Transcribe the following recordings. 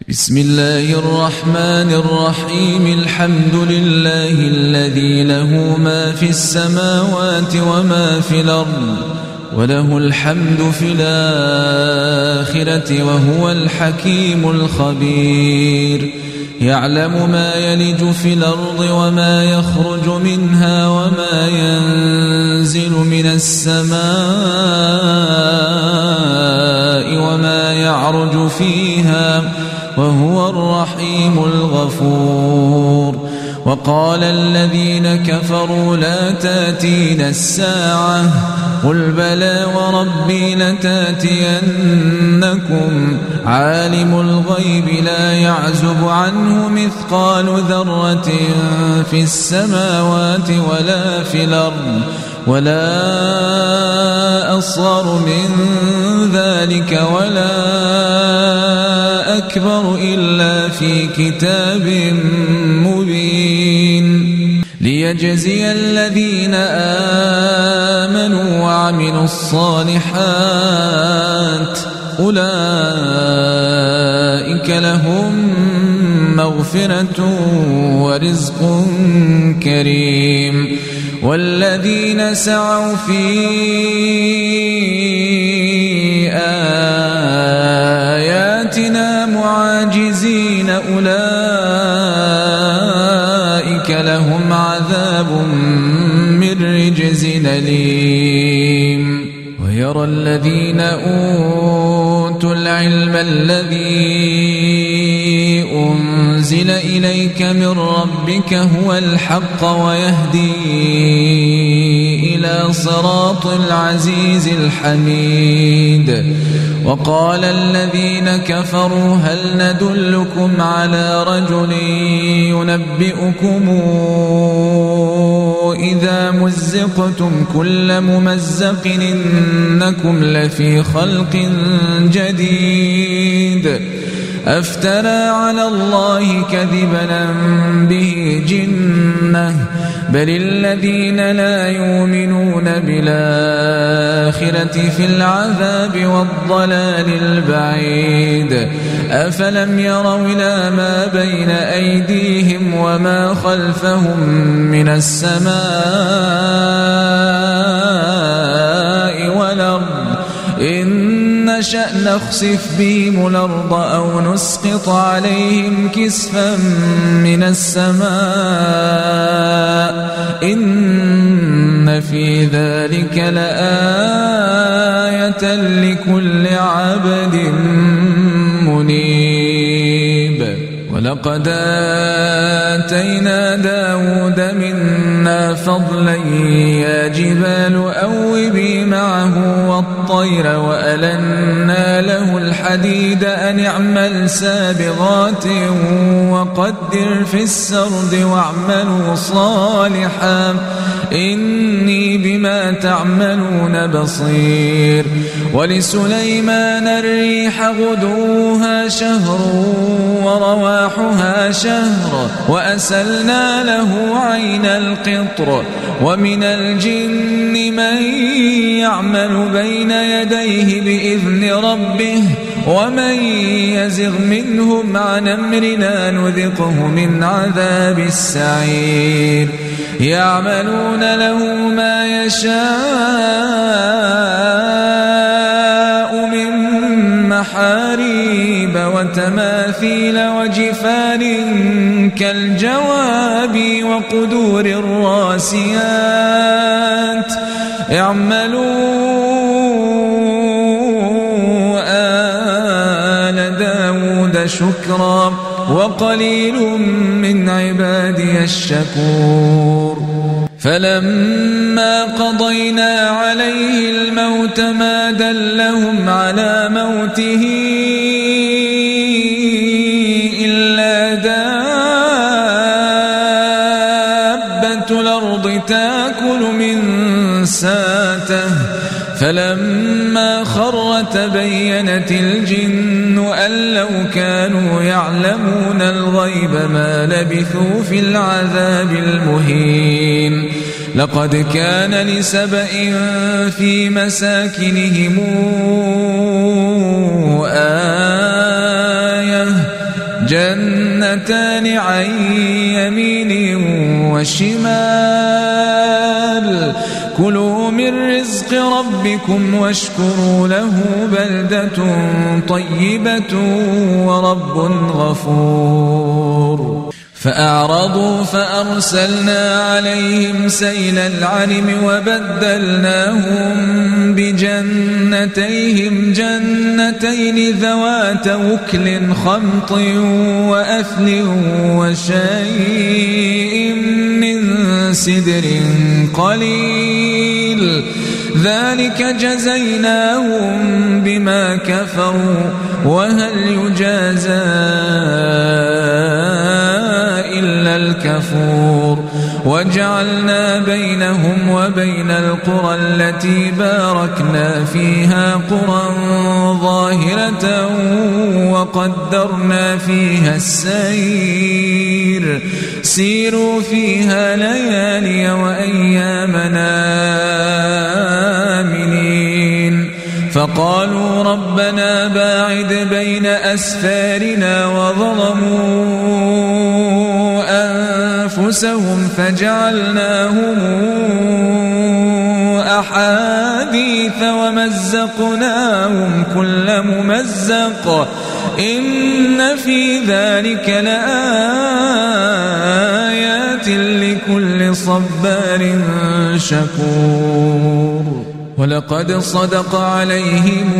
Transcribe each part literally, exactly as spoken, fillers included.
بسم الله الرحمن الرحيم الحمد لله الذي له ما في السماوات وما في الأرض وله الحمد في الآخرة وهو الحكيم الخبير يعلم ما يلج في الأرض وما يخرج منها وما ينزل من السماء وما يعرج فيها وهو الرحيم الغفور وقال الذين كفروا لا تأتينا الساعة قل بلى وربي لتأتينكم عالم الغيب لا يعزب عنه مثقال ذرة في السماوات ولا في الأرض ولا أصغر من ذلك ولا أكبر إلا في كتاب مبين ليجزي الذين آمنوا وعملوا الصالحات أولئك لهم مغفرة ورزق كريم والذين سعوا في آياتنا معاجزين أولئك لهم عذاب من رجز أليم ويرى الذين أوتوا العلم الذي أنزل إليك من ربك هو الحق ويهدي إلى صراط العزيز الحميد وقال الذين كفروا هل ندلكم على رجل ينبئكم إذا مزقتم كل ممزق إنكم لفي خلق جديد أفترى على الله كذبا به جنة بل الذين لا يؤمنون بالآخرة في العذاب والضلال البعيد أفلم يروا إلى ما بين أيديهم وما خلفهم من السماء والأرض إن نشأ نخسف بهم الأرض أو نسقط عليهم كسفا من السماء إن في ذلك لآية لكل عبد منيب ولقد آتينا داود منا فضلا يا جبال أوبي معه والطير وألنا له الحديد أن اعمل سابغات وقدر في السرد واعملوا صالحا إني بما تعملون بصير ولسليمان الريح غدوها شهر ورواحها شهر وأسلنا له عين القطر ومن الجن من يعمل بين يديه بإذن ربه ومن يزغ منهم عن أمرنا نذقه من عذاب السعير يعملون له ما يشاء من محاريب وتماثيل وجفان كالجواب وقدور الراسيات اعملوا آل داود شكرا وقليل من عبادي الشكور فلما قضينا عليه الموت ما دلهم على موته إلا دابة الأرض تأكل من ساته فلما خر تبينت الجن أن لو كانوا يعلمون الغيب ما لبثوا في العذاب المهين لقد كان لسبأ في مساكنهم آية جنتان عن يمين وشمال كلوا من رزق ربكم واشكروا له بلدة طيبة ورب غفور فأعرضوا فأرسلنا عليهم سيل العرم وبدلناهم بجنتيهم جنتين ذوات أكل خمط وأثل وشيء من سدر قليل ذلك جزيناهم بما كفروا وهل يجازى إلا الكفور وجعلنا بينهم وبين القرى التي باركنا فيها قرى ظاهرة وقدرنا فيها السير سيروا فيها ليالي وأيامنا آمنين فقالوا ربنا باعد بين أسفارنا وظلموا أنفسهم فجعلناهم أحاديث ومزقناهم كل ممزق إن في ذلك لآيات لكل صبار شكور ولقد صدق عليهم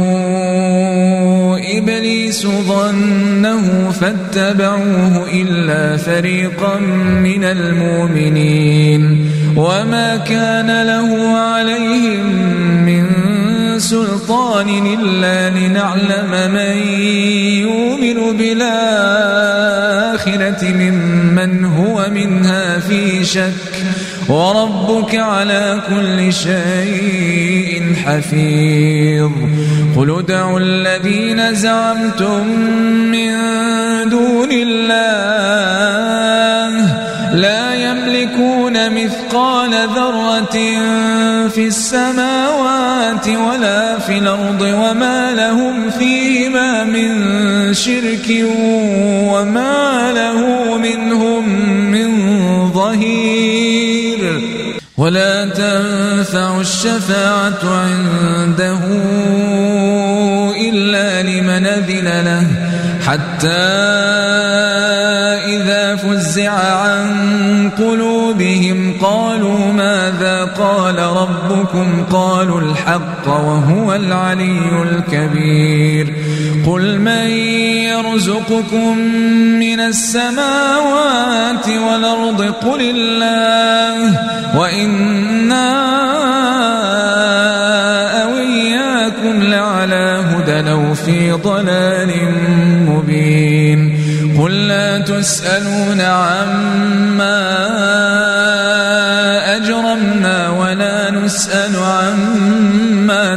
إبليس ظنه فاتبعوه إلا فريقا من المؤمنين وما كان له عليهم من سلطان إلا لنعلم من يؤمن بالآخرة ممن هو منها في شك وربك على كل شيء حفيظ قل ادعوا الذين زعمتم من دون الله لا يملكون مثقال ذرة في السماوات ولا في الأرض وما لهم فيهما من شرك وما له منهم من ظهير ولا تنفع الشفاعة عنده إلا لمن أذن له حتى إذا فزع عن قلوبهم قالوا ماذا قال ربكم قالوا الحق وهو العلي الكبير قل من يرزقكم من السماوات والأرض قل الله وإنا أو إياكم لعلى هدى أو في ضلال مبين قل لا تسألون عما أجرمنا ولا نسأل عما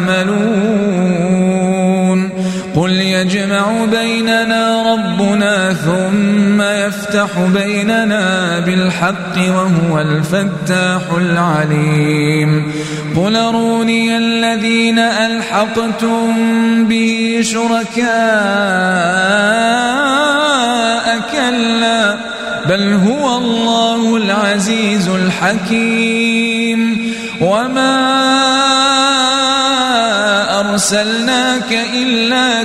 تعملون قل يجمع بيننا ربنا ثم يفتح بيننا بالحق وهو الفتاح العليم قل أروني الذين ألحقتم به شركاء كلا بل هو الله العزيز الحكيم وما أرسلناك إلا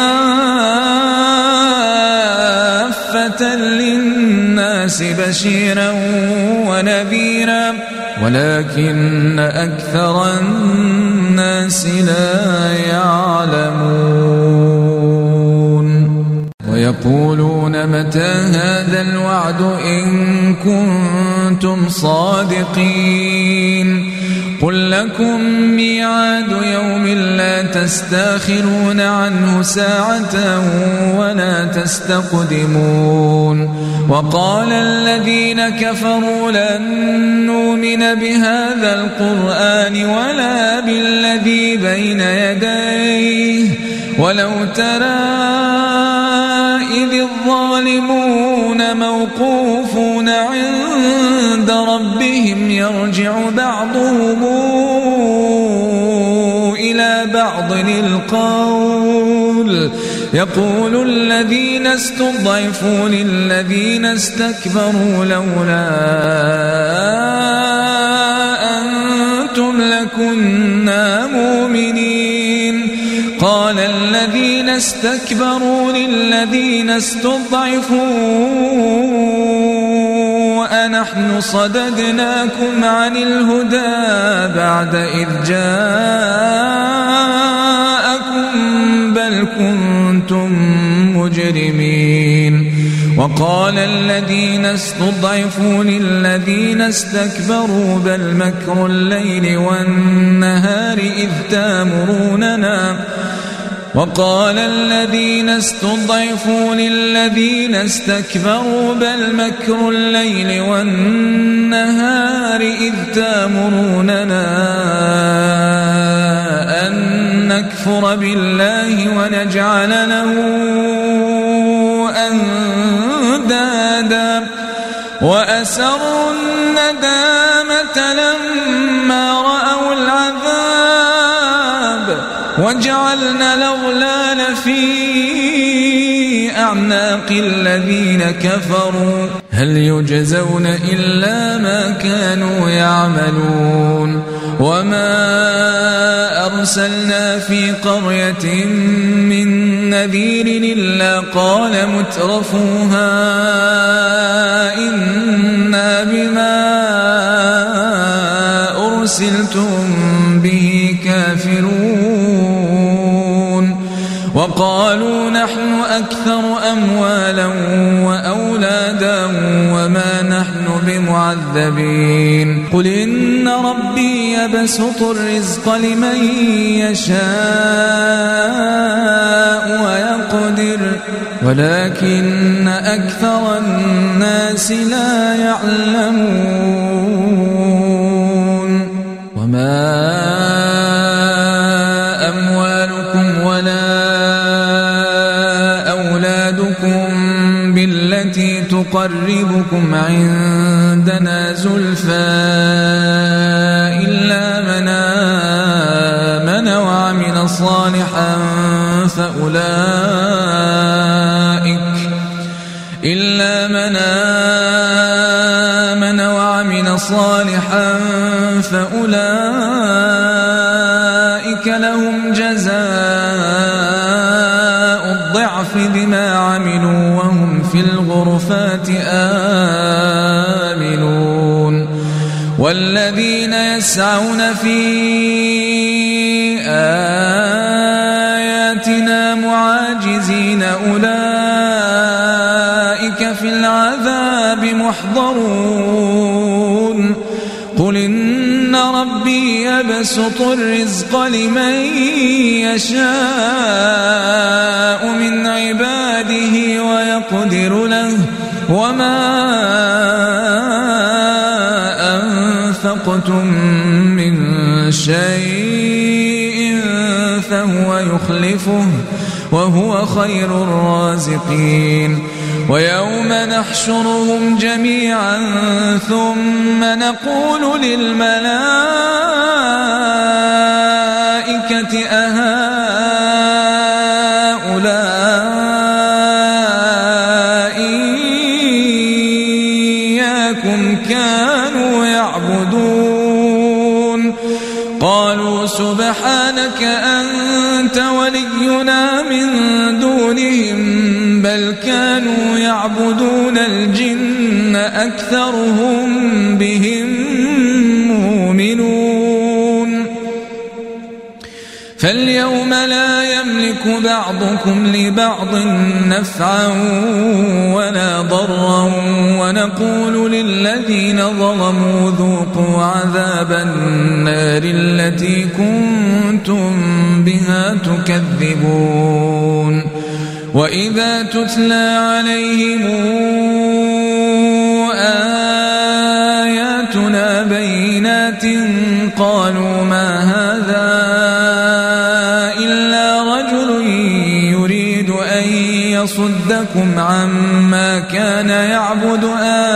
كافة للناس بشيرا ونذيرا ولكن أكثر الناس لا يعلمون ويقولون متى هذا الوعد إن كنتم صادقين قل لكم ميعاد يوم لا تستاخرون عنه ساعة ولا تستقدمون وقال الذين كفروا لن نؤمن بهذا القرآن ولا بالذي بين يديه ولو ترى إذ الظالمون موقوفون عند ربهم يرجع بعضهم إلى بعض القول يقول الذين استضعفوا للذين استكبروا لولا أنتم لكنا مؤمنين قال الذين استكبروا للذين استضعفوا أنحن صددناكم عن الهدى بعد إذ جاءكم بل كنتم مجرمين وقال الذين استضعفوا للذين استكبروا بل مكر الليل والنهار إذ تأمروننا وقال الذين استضعفوا للذين استكبروا بل مكر الليل والنهار إذ تأمروننا أن نكفر بالله ونجعل له أندادا وأسروا الندامة لما رأوا العذاب وجعلنا الأغلال في أعناق الذين كفروا هل يجزون إلا ما كانوا يعملون وما أرسلنا في قرية من نذير إلا قال مترفوها إنا بما أرسلتم به كافرون وقالوا نحن أكثر أموالا وأولادا وما نحن بمعذبين قل إن ربي يبسط الرزق لمن يشاء ويقدر ولكن أكثر الناس لا يعلمون وما أموالكم ولا أولادكم بالتي تقربكم عندنا زلفى إلا من آمن وعمل صالحا فأولئك إلا من آمن وعمل صالحا فأولئك لهم جزاء الضعف بما عملوا وهم في الغرفات آمنون والذين يسعون في آياتنا معاجزين أولئك في العذاب محضرون قل إن ربي يبسط الرزق لمن يشاء من عباده ويقدر له وما أنفقتم من شيء فهو يخلفه وهو خير الرازقين ويوم نحشرهم جميعا ثم نقول للملائكة أهؤلاء إياكم كانوا يعبدون قالوا سبحانك أنت ولينا من دونهم بل كانوا يعبدون الجن أكثرهم بهم مؤمنون فاليوم لا يملك بعضكم لبعض نفعا ولا ضرا ونقول للذين ظلموا ذوقوا عذاب النار التي كنتم بها تكذبون وإذا تتلى عليهم آياتنا بينات قالوا ما هذا إلا رجل يريد أن يصدكم عما كان يعبد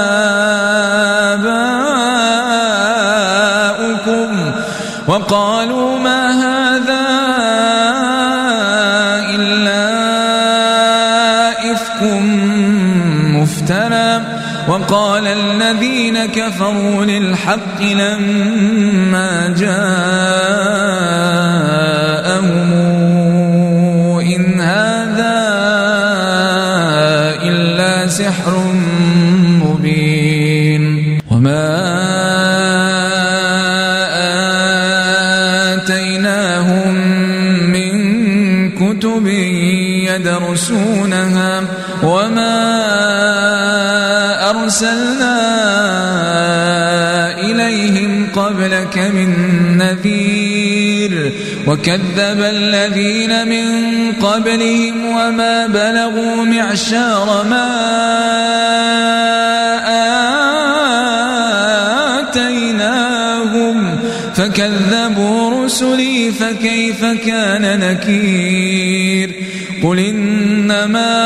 آباؤكم وقالوا ما هذا إلا مفترى وقال الذين كفروا للحق لما جاءهم إن هذا إلا سحر مبين وما آتيناهم من كتب يدرسونها وما أرسلنا إليهم قبلك من نذير وكذب الذين من قبلهم وما بلغوا معشار ما آتيناهم فكذبوا رسلي فكيف كان نكير قل إنما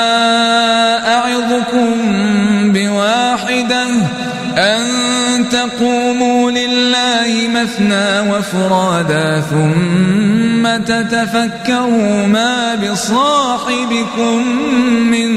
أعظكم بواحدة أن تقوموا لله مثنى وفرادا ثم تتفكروا ما بصاحبكم من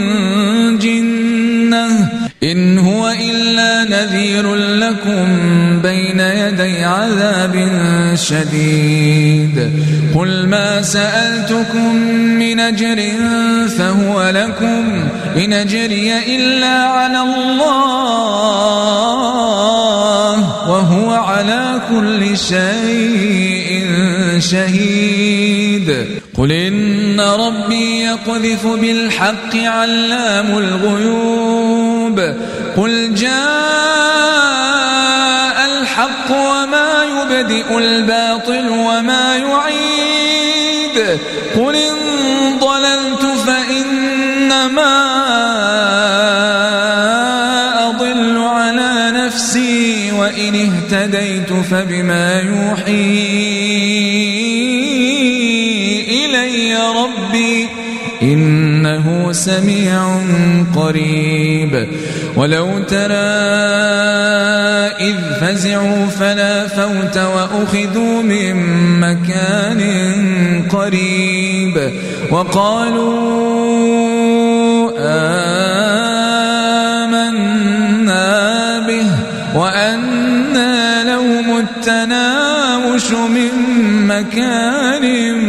جنة إن هو إلا نذير لكم بين يدي عذاب شديد قل ما سألتكم من أجر فهو لكم إن أجري إلا على الله وهو على كل شيء شهيد قل إن ربي يقذف بالحق علام الغيوب قل جاء الحق وما يبدئ الباطل وما يعيد قل إن ضللت فإنما أضل على نفسي وإن اهتديت فبما يوحي إلي ربي إنه سميع قريب ولو ترى إذ فزعوا فلا فوت وأخذوا من مكان قريب وقالوا آمنا به وأنى لهم التناوش من مكان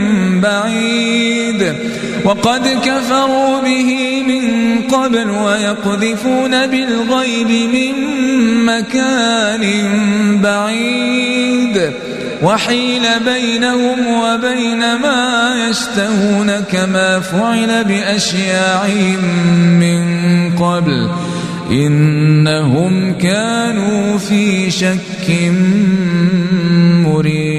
بعيد وقد كفروا به من قبل ويقذفون بالغيب من مكان بعيد وحيل بينهم وبين ما يشتهون كما فعل بأشياعهم من قبل إنهم كانوا في شك مريب.